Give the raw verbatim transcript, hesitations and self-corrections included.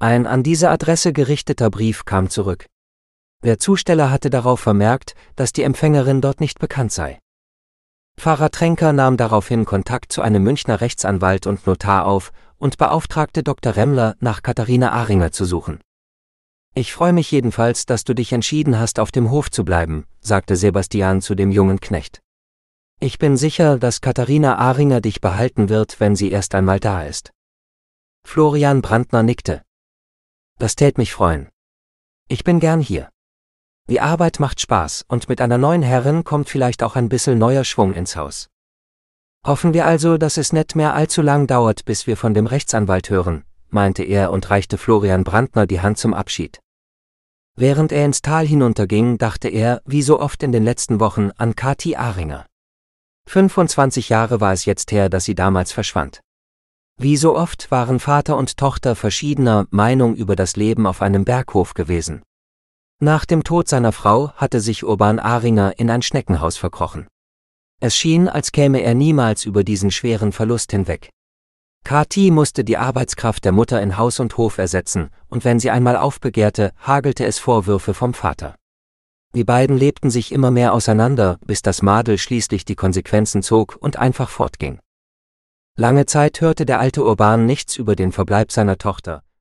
Ein an diese Adresse gerichteter Brief kam zurück. Der Zusteller hatte darauf vermerkt, dass die Empfängerin dort nicht bekannt sei. Pfarrer Tränker nahm daraufhin Kontakt zu einem Münchner Rechtsanwalt und Notar auf und beauftragte Doktor Remmler, nach Katharina Ahringer zu suchen. »Ich freue mich jedenfalls, dass du dich entschieden hast, auf dem Hof zu bleiben«, sagte Sebastian zu dem jungen Knecht. »Ich bin sicher, dass Katharina Ahringer dich behalten wird, wenn sie erst einmal da ist.« Florian Brandner nickte. »Das tät mich freuen. Ich bin gern hier. Die Arbeit macht Spaß und mit einer neuen Herrin kommt vielleicht auch ein bisschen neuer Schwung ins Haus. Hoffen wir also, dass es nicht mehr allzu lang dauert, bis wir von dem Rechtsanwalt hören«, meinte er und reichte Florian Brandner die Hand zum Abschied. Während er ins Tal hinunterging, dachte er, wie so oft in den letzten Wochen, an Kathi Ahringer. fünfundzwanzig Jahre war es jetzt her, dass sie damals verschwand. Wie so oft waren Vater und Tochter verschiedener Meinung über das Leben auf einem Berghof gewesen. Nach dem Tod seiner Frau hatte sich Urban Ahringer in ein Schneckenhaus verkrochen. Es schien, als käme er niemals über diesen schweren Verlust hinweg. Kathi musste die Arbeitskraft der Mutter in Haus und Hof ersetzen, und wenn sie einmal aufbegehrte, hagelte es Vorwürfe vom Vater. Die beiden lebten sich immer mehr auseinander, bis das Madel schließlich die Konsequenzen zog und einfach fortging. Lange Zeit hörte der alte Urban nichts über den Verbleib seiner Tochter,